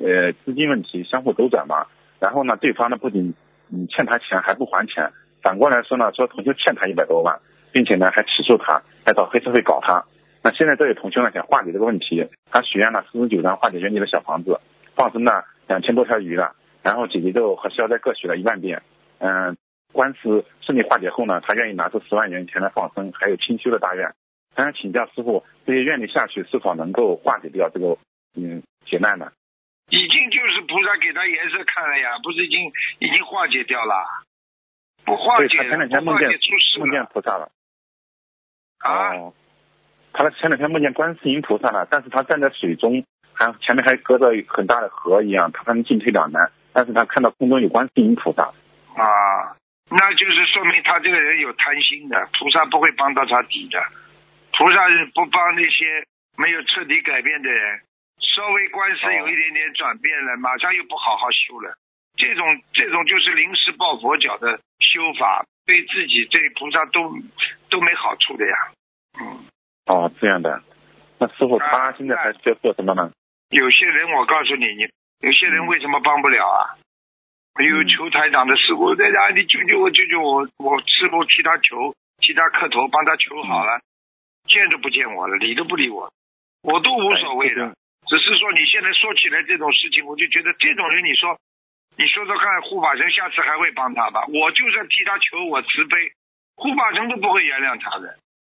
资金问题相互周转嘛。然后呢，对方呢不仅欠他钱还不还钱，反过来说呢，说同修欠他100多万，并且呢还起诉他，还找黑社会搞他。那现在这位同修呢想化解这个问题，他许愿了49张化解冤结的小房子，放生了2000多条鱼了，然后解结咒和消灾各许了1万遍。官司顺利化解后呢，他愿意拿出10万元前来放生，还有清修的大愿。他想请教师傅，这些愿力下去是否能够化解掉这个劫难呢？ 已经就是菩萨给他颜色看了呀，不是已经化解掉了？不化解， 他前两天梦见菩萨了。 啊？ 他前两天梦见观世音菩萨了，但是他站在水中，前面还隔着很大的河一样，他可能进退两难。但是他看到空中有观世音菩萨。 啊，那就是说明他这个人有贪心的，菩萨不会帮到他底的。菩萨是不帮那些没有彻底改变的人，稍微官司有一点点转变了，马上又不好好修了。这种就是临时抱佛脚的修法，对自己对菩萨都没好处的呀。 这样的。那师傅他现在还需要做什么呢？ 有些人我告诉你，有些人为什么帮不了啊？有求台长的师傅在家，你救救我，救救我！我师傅替他求，替他磕头，帮他求好了，见都不见我了，理都不理我，我都无所谓的。只是说你现在说起来这种事情，我就觉得这种人，你说看，护法神下次还会帮他吧？我就算替他求我慈悲，护法神都不会原谅他的。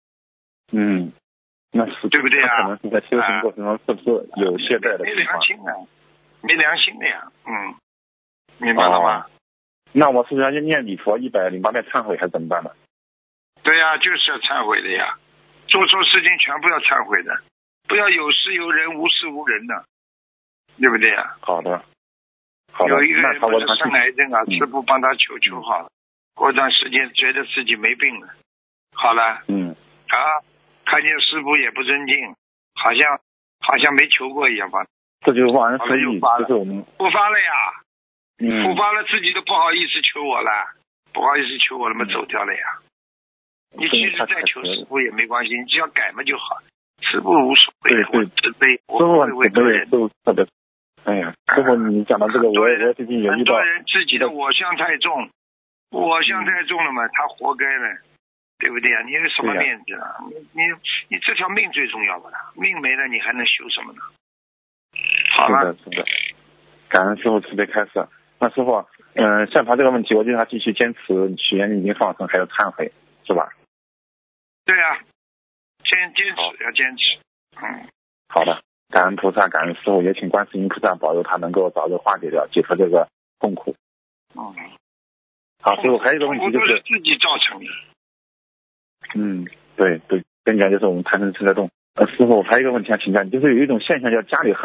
那是对不对啊？ 可能是在修行过程中是不是有懈怠的情况？ 没良心的，没良心的呀。明白了吗？ 那我是不是要念礼佛108遍忏悔，还是怎么办呢？ 对呀，就是要忏悔的呀，做错事情全部要忏悔的，不要有事有人，无事无人的，对不对呀？ 好的。 有一个人不是生癌症啊，师父帮他求好了，过段时间觉得自己没病了，好了，看见师父也不尊敬，好像没求过一样吧？ 这就是忘恩负义，就是我们不发了呀。不发了，自己都不好意思求我了，不好意思求我了嘛，走掉了呀。你其实再求师父也没关系，你只要改嘛就好。师父无所谓，我慈悲，我不会为个人。 特别，师父你讲到这个，我最近也遇到很多人自己的我相太重了嘛，他活该了，对不对啊？你有什么面子啊？你这条命最重要的了，命没了你还能修什么呢？好了。 是的，感恩师父慈悲开示。那师傅，像他这个问题，我觉得他继续坚持许愿、念经、放生，还有忏悔，是吧？ 对啊，坚持要坚持。 好的，感恩菩萨，感恩师父，也请观世音菩萨保佑他能够早日化解掉，解脱这个痛苦。好，师父还有一个问题就是自己造成的。 对，更加就是我们贪嗔痴的动。师傅还有一个问题想请教你，就是有一种现象叫家里